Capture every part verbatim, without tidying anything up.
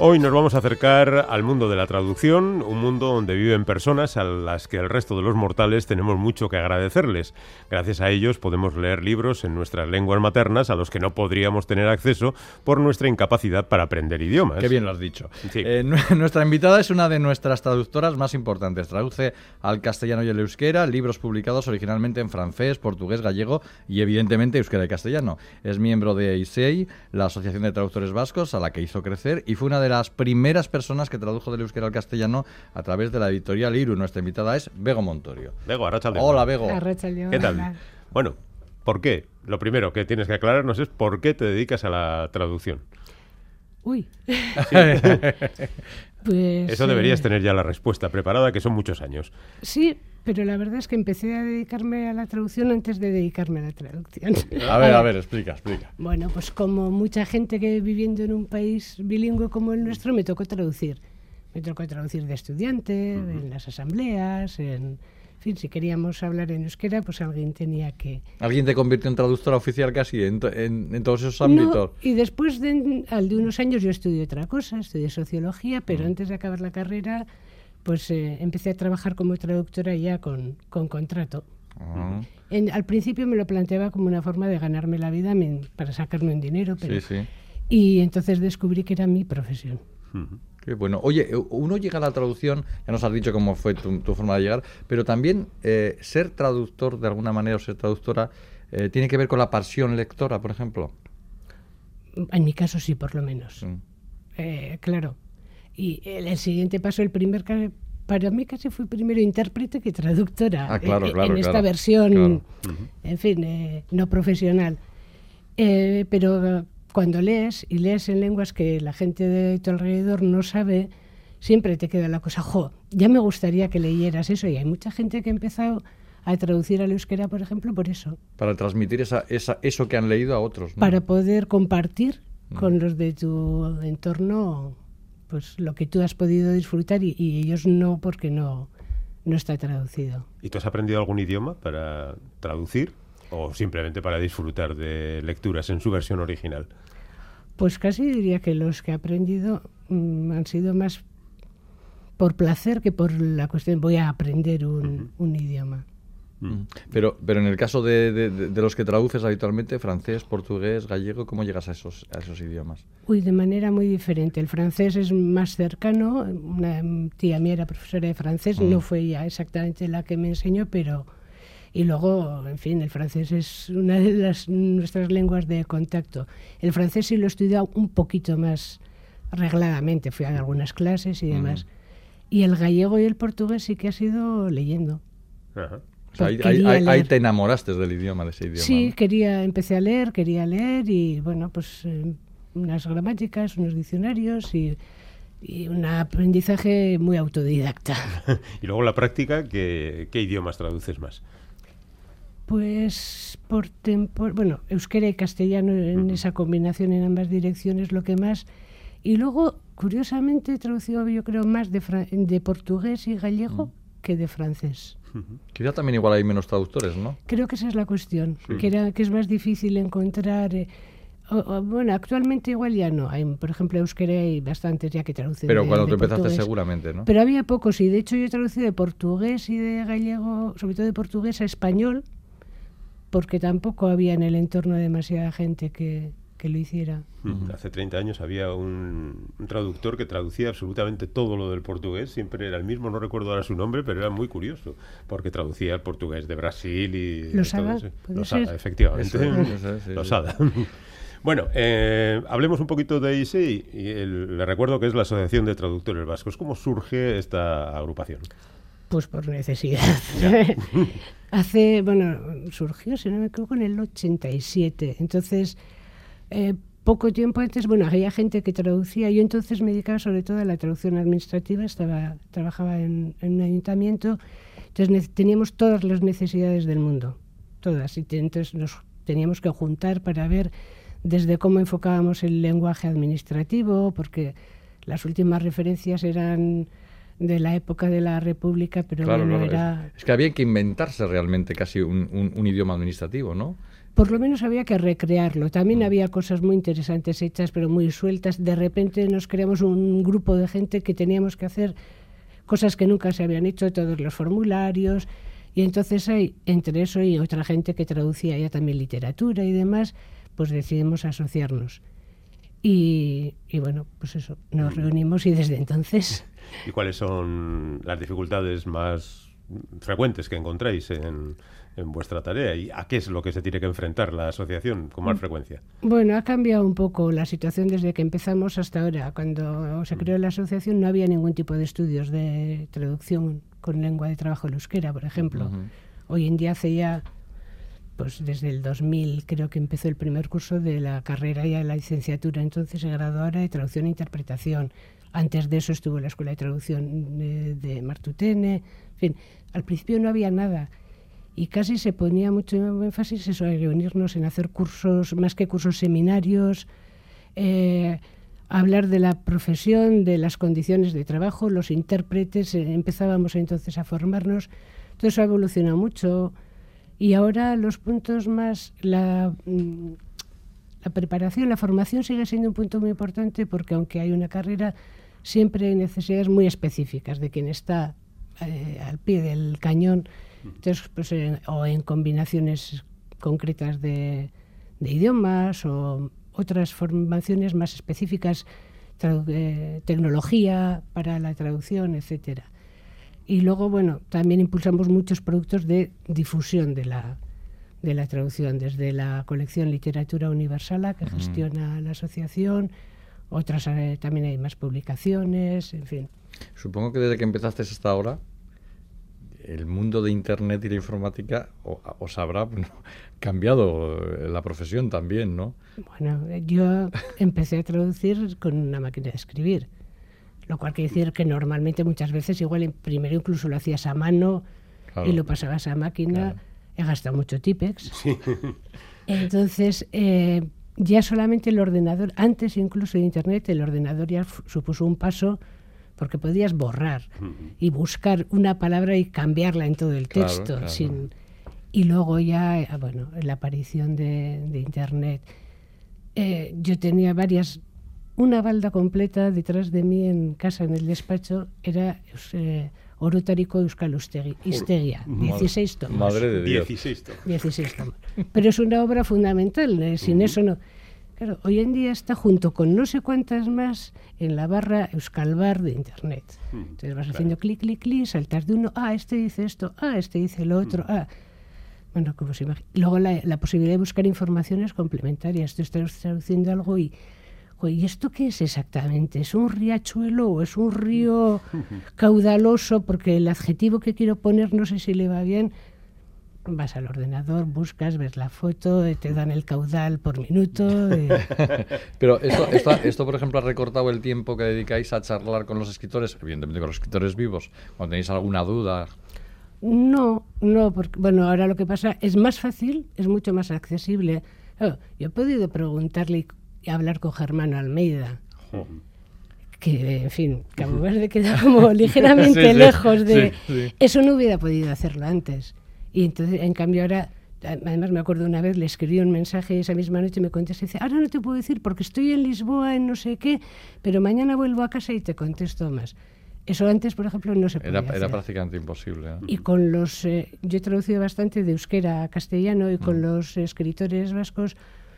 Hoy nos vamos a acercar al mundo de la traducción, un mundo donde viven personas a las que el resto de los mortales tenemos mucho que agradecerles. Gracias a ellos podemos leer libros en nuestras lenguas maternas a los que no podríamos tener acceso por nuestra incapacidad para aprender idiomas. Qué bien lo has dicho. Sí. Eh, nuestra invitada es una de nuestras traductoras más importantes. Traduce al castellano y al euskera libros publicados originalmente en francés, portugués, gallego y evidentemente euskera y castellano. Es miembro de I S E I, la Asociación de Traductores Vascos, a la que hizo crecer, y fue una de las primeras personas que tradujo del euskera al castellano a través de la editorial Iru. Nuestra invitada es Bego Montorio. Bego, arratsaldeon. Hola, Bego. Arratsaldeon. ¿Qué tal? Bueno, ¿por qué? Lo primero que tienes que aclararnos es por qué te dedicas a la traducción. Uy. Sí. Pues, Eso deberías eh, tener ya la respuesta preparada, que son muchos años. Sí, pero la verdad es que empecé a dedicarme a la traducción antes de dedicarme a la traducción. A ver, a ver, explica, explica. Bueno, pues como mucha gente que viviendo en un país bilingüe como el nuestro, me tocó traducir. Me tocó traducir de estudiante, uh-huh. en las asambleas, en... En fin, si queríamos hablar en euskera, pues alguien tenía que... ¿Alguien te convirtió en traductora oficial casi en, to- en, en todos esos ámbitos? No, y después de, al de unos años yo estudié otra cosa, estudié sociología, pero uh-huh. antes de acabar la carrera, pues eh, empecé a trabajar como traductora ya con, con contrato. Uh-huh. En, al principio me lo planteaba como una forma de ganarme la vida me, para sacarme un dinero, pero, sí, sí. Y entonces descubrí que era mi profesión. Uh-huh. Qué bueno. Oye, uno llega a la traducción, ya nos has dicho cómo fue tu, tu forma de llegar, pero también eh, ser traductor de alguna manera o ser traductora eh, tiene que ver con la pasión lectora, por ejemplo. En mi caso sí, por lo menos. Mm. Eh, claro. Y el, el siguiente paso, el primer para mí casi fui primero intérprete que traductora. Ah, claro, eh, claro, en esta claro, versión, claro. En fin, eh, no profesional. Eh, pero cuando lees, y lees en lenguas que la gente de tu alrededor no sabe, siempre te queda la cosa, jo, ya me gustaría que leyeras eso. Y hay mucha gente que ha empezado a traducir al euskera, por ejemplo, por eso. Para transmitir esa, esa, eso que han leído a otros, ¿no? Para poder compartir mm. con los de tu entorno pues lo que tú has podido disfrutar y, y ellos no, porque no, no está traducido. ¿Y tú has aprendido algún idioma para traducir? ¿O simplemente para disfrutar de lecturas en su versión original? Pues casi diría que los que he aprendido mmm, han sido más por placer que por la cuestión voy a aprender un, uh-huh. un idioma. Uh-huh. Pero, pero en el caso de, de, de los que traduces habitualmente, francés, portugués, gallego, ¿cómo llegas a esos, a esos idiomas? Uy, de manera muy diferente. El francés es más cercano. Una tía mía era profesora de francés, uh-huh. no fue ella exactamente la que me enseñó, pero... Y luego, en fin, el francés es una de las, nuestras lenguas de contacto. El francés sí lo he estudiado un poquito más regladamente, fui a algunas clases y demás. Uh-huh. Y el gallego y el portugués sí que ha sido leyendo. Uh-huh. O sea, ahí, ahí, ahí te enamoraste del idioma, de ese idioma. Sí, ¿no? quería, empecé a leer, quería leer y, bueno, pues eh, unas gramáticas, unos diccionarios y... y un aprendizaje muy autodidacta. Y luego la práctica, ¿qué, qué idiomas traduces más? Pues por tempo, bueno, euskera y castellano en uh-huh. esa combinación en ambas direcciones lo que más. Y luego, curiosamente, he traducido yo creo más de, fra- de portugués y gallego uh-huh. que de francés. Uh-huh. Quizá también igual hay menos traductores, ¿no? Creo que esa es la cuestión, sí. que, era, que es más difícil encontrar... Eh, o, o, bueno, actualmente igual ya no. Hay, por ejemplo, euskera hay bastantes ya que traducen. Pero de, cuando de tú empezaste portugués. Seguramente, ¿no? Pero había pocos y de hecho yo he traducido de portugués y de gallego, sobre todo de portugués a español, porque tampoco había en el entorno demasiada gente que, que lo hiciera. Uh-huh. Hace treinta años había un, un traductor que traducía absolutamente todo lo del portugués, siempre era el mismo, no recuerdo ahora su nombre, pero era muy curioso, porque traducía el portugués de Brasil y... Losada, ¿puede ser? Losada, efectivamente. Eso, eso, sí, Losada. Sí. Bueno, eh, hablemos un poquito de I S E I. Y el, le recuerdo que es la Asociación de Traductores Vascos. ¿Cómo surge esta agrupación? Pues por necesidad. Hace, bueno, surgió, si no me equivoco, en el ochenta y siete. Entonces, eh, poco tiempo antes, bueno, había gente que traducía. Yo entonces me dedicaba sobre todo a la traducción administrativa. Estaba, trabajaba en, en un ayuntamiento. Entonces ne- teníamos todas las necesidades del mundo. Todas. Y te, entonces nos teníamos que juntar para ver desde cómo enfocábamos el lenguaje administrativo, porque las últimas referencias eran de la época de la República, pero claro, bueno, claro. era... Es, es que había que inventarse realmente casi un, un, un idioma administrativo, ¿no? por lo menos había que recrearlo. También había cosas muy interesantes hechas, pero muy sueltas. De repente nos creamos un grupo de gente que teníamos que hacer cosas que nunca se habían hecho, todos los formularios, y entonces hay, entre eso y otra gente que traducía ya también literatura y demás, pues decidimos asociarnos. Y, y bueno, pues eso, nos reunimos y desde entonces... ¿Y cuáles son las dificultades más frecuentes que encontráis en, en vuestra tarea? ¿Y a qué es lo que se tiene que enfrentar la asociación con más frecuencia? Bueno, ha cambiado un poco la situación desde que empezamos hasta ahora. Cuando se creó la asociación no había ningún tipo de estudios de traducción con lengua de trabajo el euskera, por ejemplo. Uh-huh. Hoy en día hace ya, pues desde el dos mil creo que empezó el primer curso de la carrera y la licenciatura, entonces se graduó ahora de traducción e interpretación. Antes de eso estuvo la Escuela de Traducción de, de Martutene. En fin, al principio no había nada y casi se ponía mucho énfasis eso, en reunirnos, en hacer cursos, más que cursos, seminarios, eh, hablar de la profesión, de las condiciones de trabajo, los intérpretes. Eh, empezábamos entonces a formarnos. Todo eso ha evolucionado mucho y ahora los puntos más... La, la preparación, la formación sigue siendo un punto muy importante porque aunque hay una carrera, siempre hay necesidades muy específicas de quien está eh, al pie del cañón, entonces, pues, eh, o en combinaciones concretas de, de idiomas o otras formaciones más específicas, eh, tecnología para la traducción, etcétera. Y luego, bueno, también impulsamos muchos productos de difusión de la de la traducción, desde la colección Literatura Universal que gestiona mm. la asociación, otras eh, también hay más publicaciones, en fin. Supongo que desde que empezaste hasta ahora, el mundo de Internet y la informática os habrá bueno, cambiado la profesión también, ¿no? Bueno, yo empecé a traducir con una máquina de escribir, lo cual quiere decir que normalmente muchas veces igual primero incluso lo hacías a mano, claro, y lo pasabas a máquina. Claro. He gastado mucho Tipex. Sí. Entonces, eh, ya solamente el ordenador, antes incluso de Internet, el ordenador ya f- supuso un paso porque podías borrar uh-huh. y buscar una palabra y cambiarla en todo el claro, texto. Claro. Sin, y luego ya, bueno, la aparición de, de Internet. Eh, yo tenía varias, una balda completa detrás de mí en casa, en el despacho, era... Eh, Orotariko Euskal Hiztegia, dieciséis tomos. Madre de Dios. dieciséis tomos. dieciséis tomos. Pero es una obra fundamental, eh, sin uh-huh. eso no. Claro, hoy en día está junto con no sé cuántas más en la barra Euskalbar de Internet. Uh-huh. Entonces vas haciendo claro. clic, clic, clic, saltas de uno, ah, este dice esto, ah, este dice lo otro, uh-huh. ah. Bueno, como se imagina. Luego la, la posibilidad de buscar informaciones complementarias. Tú estás traduciendo algo y... ¿Y esto qué es exactamente? ¿Es un riachuelo o es un río caudaloso? Porque el adjetivo que quiero poner no sé si le va bien. Vas al ordenador, buscas, ves la foto, te dan el caudal por minuto. Eh. Pero esto, esto, esto, por ejemplo, ha recortado el tiempo que dedicáis a charlar con los escritores, evidentemente con los escritores vivos, cuando tenéis alguna duda. No, no, porque bueno, ahora lo que pasa es más fácil, es mucho más accesible. Oh, yo he podido preguntarle y hablar con Germano Almeida, uh-huh. que, en fin, Cabo Verde queda como ligeramente sí, lejos sí, de... Sí, sí. Eso no hubiera podido hacerlo antes. Y entonces, en cambio, ahora... Además, me acuerdo una vez, le escribí un mensaje esa misma noche y me contestó y dice, ahora no te puedo decir porque estoy en Lisboa, en no sé qué, pero mañana vuelvo a casa y te contesto más. Eso antes, por ejemplo, no se podía era, hacer. Era prácticamente imposible. ¿eh? Y con los... Eh, yo he traducido bastante de euskera a castellano y con mm. los escritores vascos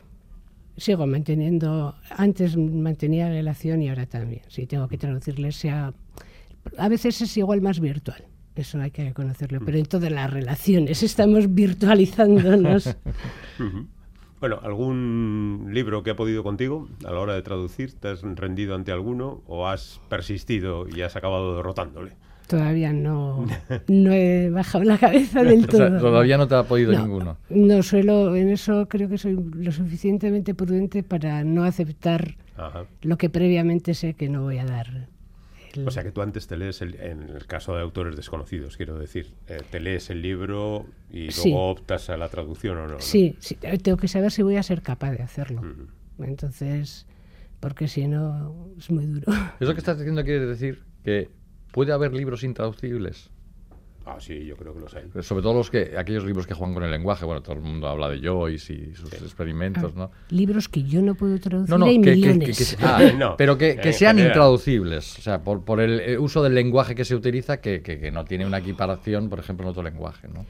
sigo manteniendo... Antes mantenía relación y ahora también. Si tengo que traducirles, sea... A veces es igual más virtual. Eso hay que reconocerlo. Mm. Pero en todas las relaciones estamos virtualizándonos. Uh-huh. Bueno, ¿algún libro que ha podido contigo a la hora de traducir? ¿Te has rendido ante alguno o has persistido y has acabado derrotándole? Todavía no, no he bajado la cabeza del todo. O sea, todavía no te ha podido no, ninguno. No suelo, en eso creo que soy lo suficientemente prudente para no aceptar Ajá. lo que previamente sé que no voy a dar. El... O sea que tú antes te lees, el, en el caso de autores desconocidos, quiero decir, eh, te lees el libro y luego sí. optas a la traducción o no. Sí, ¿no? sí, tengo que saber si voy a ser capaz de hacerlo. Uh-huh. Entonces, porque si no, es muy duro. Eso que estás diciendo quiere decir que puede haber libros intraducibles. Ah, sí, yo creo que los hay. Sobre todo los que, aquellos libros que juegan con el lenguaje. Bueno, todo el mundo habla de Joyce y sus sí. experimentos, ¿no? Libros que yo no puedo traducir, no, no, hay que, millones. Que, que, que, ah, no, pero que, que sean general. intraducibles. O sea, por, por el uso del lenguaje que se utiliza, que, que, que no tiene una equiparación, por ejemplo, en otro lenguaje, ¿no?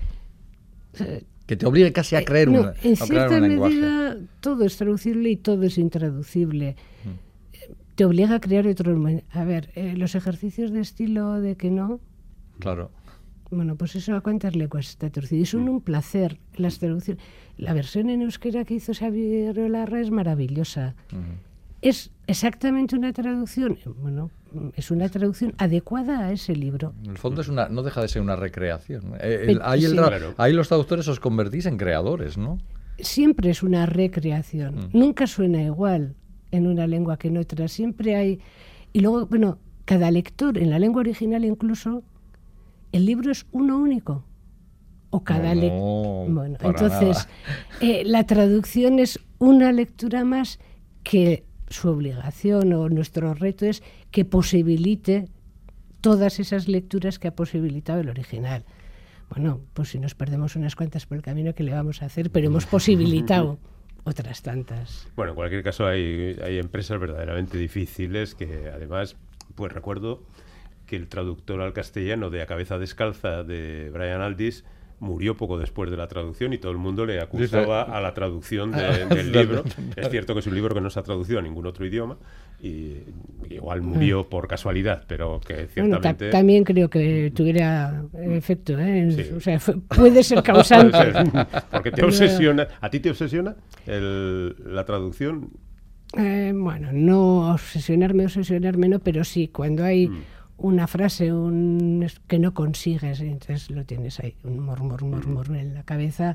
Eh, que te obligue casi a creer, eh, no, una, en a crear cierta un lenguaje. medida, todo es traducible y todo es intraducible. Mm. Te obliga a crear otro... A ver, eh, los ejercicios de estilo de que no... Claro. Bueno, pues eso a cuántas lenguas está traducido. Es un, un placer las traducciones. La versión en euskera que hizo Xavier Olarra es maravillosa. Uh-huh. Es exactamente una traducción, bueno, es una traducción adecuada a ese libro. En el fondo es una, no deja de ser una recreación. Eh, el, el, ahí, el, sí. claro. ahí los traductores os convertís en creadores, ¿no? Siempre es una recreación. Uh-huh. Nunca suena igual en una lengua que en otra. Siempre hay... Y luego, bueno, cada lector, en la lengua original incluso... El libro es uno único. O cada no, lector. Bueno, entonces, eh, la traducción es una lectura más que su obligación o nuestro reto es que posibilite todas esas lecturas que ha posibilitado el original. Bueno, pues si nos perdemos unas cuantas por el camino, ¿qué le vamos a hacer? Pero hemos posibilitado otras tantas. Bueno, en cualquier caso, hay, hay empresas verdaderamente difíciles que además, pues recuerdo... que el traductor al castellano de A cabeza descalza de Brian Aldiss murió poco después de la traducción y todo el mundo le acusaba a la traducción de, del libro. Es cierto que es un libro que no se ha traducido a ningún otro idioma y igual murió por casualidad, pero que ciertamente... Bueno, ta- también creo que tuviera efecto, ¿eh? Sí. O sea, fue, puede ser causante. Puede ser, porque te obsesiona... ¿A ti te obsesiona el, la traducción? Eh, bueno, no obsesionarme, obsesionarme no, pero sí, cuando hay... Mm. una frase un, que no consigues, entonces lo tienes ahí, un murmur, murmur en la cabeza.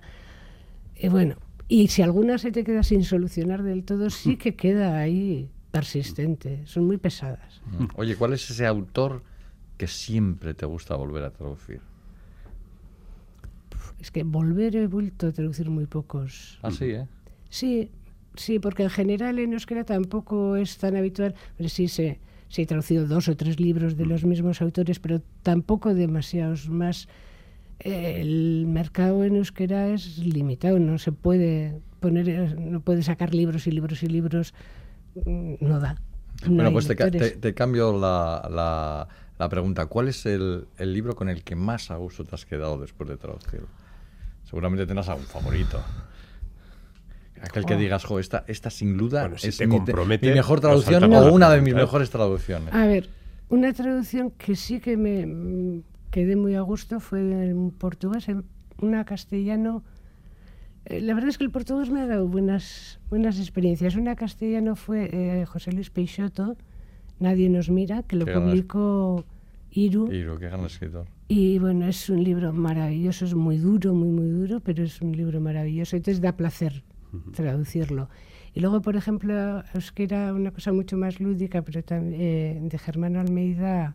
Y bueno, y si alguna se te queda sin solucionar del todo, sí que queda ahí persistente. Son muy pesadas. Oye, ¿cuál es ese autor que siempre te gusta volver a traducir? Es que volver he vuelto a traducir muy pocos. ¿Ah, sí, eh? Sí, sí, porque en general en euskera tampoco es tan habitual, pero sí sé... Sí, he traducido dos o tres libros de los mismos autores, pero tampoco demasiados más. Eh, el mercado en euskera es limitado, no se puede poner, no puede sacar libros y libros y libros, no da. No bueno, pues te, te, te cambio la, la, la pregunta. ¿Cuál es el, el libro con el que más a gusto te has quedado después de traducirlo? Seguramente tendrás algún favorito. Aquel oh. que digas, jo, esta, esta sin duda bueno, si es mi, mi mejor traducción o una de mis mejores traducciones. A ver, una traducción que sí que me quedé muy a gusto fue en portugués, en una castellano. Eh, la verdad es que el portugués me ha dado buenas, buenas experiencias. Una castellano fue eh, José Luis Peixoto, Nadie nos mira, que lo qué publicó Iru. Iru, qué gran escritor. Y bueno, es un libro maravilloso, es muy duro, muy, muy duro, pero es un libro maravilloso. Entonces da placer traducirlo. Y luego, por ejemplo, euskera, una cosa mucho más lúdica, pero también eh, de Germano Almeida,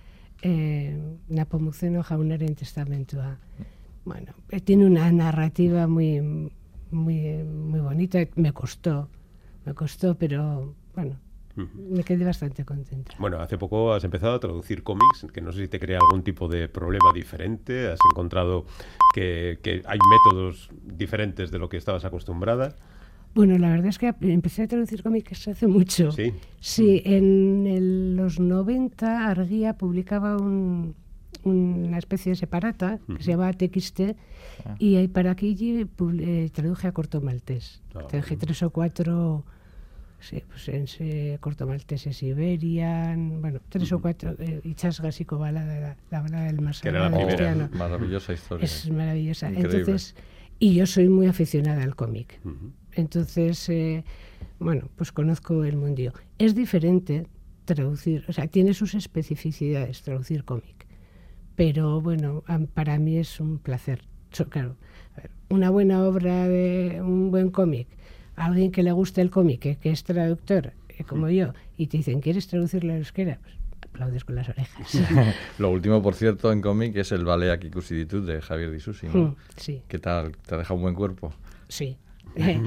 eh, Napomuceno jaunaren testamentua. Bueno, eh, tiene una narrativa muy, muy, muy bonita. Me costó, me costó, pero bueno, me quedé bastante contenta. Bueno, hace poco has empezado a traducir cómics, que no sé si te crea algún tipo de problema diferente. ¿Has encontrado que, que hay métodos diferentes de lo que estabas acostumbrada? Bueno, la verdad es que empecé a traducir cómics hace mucho. Sí. Sí, en el, los noventa Arguía publicaba un, una especie de separata que uh-huh. se llamaba T X T ah. y ahí para aquí eh, traduje a corto maltés. Oh. Traduje tres o cuatro... Sí, pues en ese corto maltés Siberian, bueno, tres uh-huh. o cuatro, eh, Ichasgas y Kovala, la, la balada del más sagrado cristiano. Oh, maravillosa historia. Es maravillosa. Increíble. Entonces, y yo soy muy aficionada al cómic. Uh-huh. Entonces, eh, bueno, pues conozco el mundillo. Es diferente traducir, o sea, tiene sus especificidades traducir cómic, pero bueno, para mí es un placer. So, claro, a ver, una buena obra de un buen cómic, a alguien que le guste el cómic, eh, que es traductor, eh, como yo, y te dicen, ¿quieres traducirlo a euskera? Pues aplaudes con las orejas. Lo último, por cierto, en cómic es el ballet Akikusiditud de Javier Di Susi, ¿no? Sí. ¿Qué tal? ¿Te ha dejado un buen cuerpo? Sí. Eh,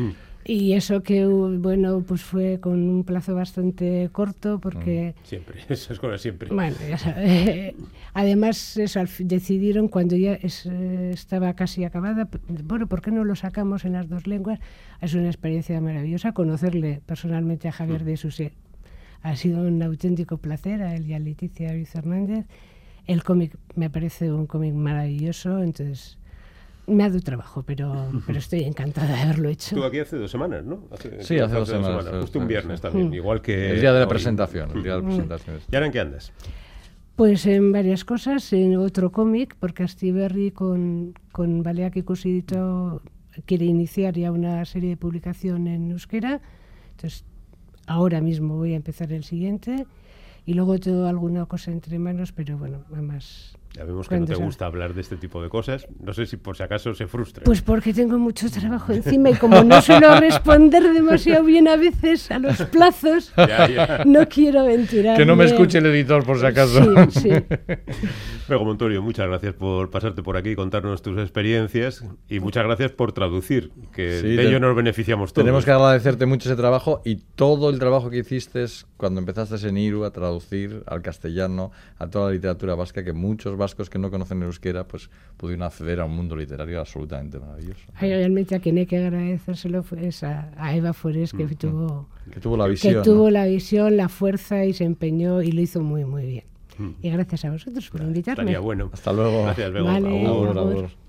Y eso que, bueno, pues fue con un plazo bastante corto porque... Siempre, esas cosas siempre. Bueno, ya sabes. Además, eso, al fin, decidieron cuando ya es, eh, estaba casi acabada, bueno, ¿por qué no lo sacamos en las dos lenguas? Es una experiencia maravillosa. Conocerle personalmente a Javier de Suset ha sido un auténtico placer, a él y a Leticia Ruiz Hernández. El cómic me parece un cómic maravilloso, entonces... Me ha dado trabajo, pero, pero estoy encantada de haberlo hecho. Tú aquí hace dos semanas, ¿no? Hace, sí, hace dos semanas. semanas. Justo un viernes también, mm. igual que... El día de la hoy. presentación. El día de la presentación. ¿Y ahora en qué andas? Pues en varias cosas, en otro cómic, porque Astiberri con, con Baleak Ikusidito quiere iniciar ya una serie de publicación en euskera, entonces ahora mismo voy a empezar el siguiente, y luego tengo alguna cosa entre manos, pero bueno, además... Ya vemos que no te gusta hablar de este tipo de cosas. No sé si por si acaso se frustra. Pues porque tengo mucho trabajo encima y como no suelo responder demasiado bien a veces a los plazos, ya, ya. no quiero aventurarme. Que no me escuche el editor por si acaso. Sí, sí. Bego Montorio, muchas gracias por pasarte por aquí y contarnos tus experiencias y muchas gracias por traducir, que sí, de ello nos beneficiamos todos. Tenemos que agradecerte mucho ese trabajo y todo el trabajo que hiciste cuando empezaste en Iru a traducir al castellano a toda la literatura vasca, que muchos vascos que no conocen el euskera pues pudieron acceder a un mundo literario absolutamente maravilloso. Ay, realmente a quien hay que agradecérselo es a, a Eva Forés, que, mm, tuvo, que tuvo la visión, que tuvo ¿no? la visión, la fuerza y se empeñó y lo hizo muy muy bien. Mm. Y gracias a vosotros por invitarme. Estaría bueno. Hasta luego. Gracias, Bego. Vale, Agur. agur.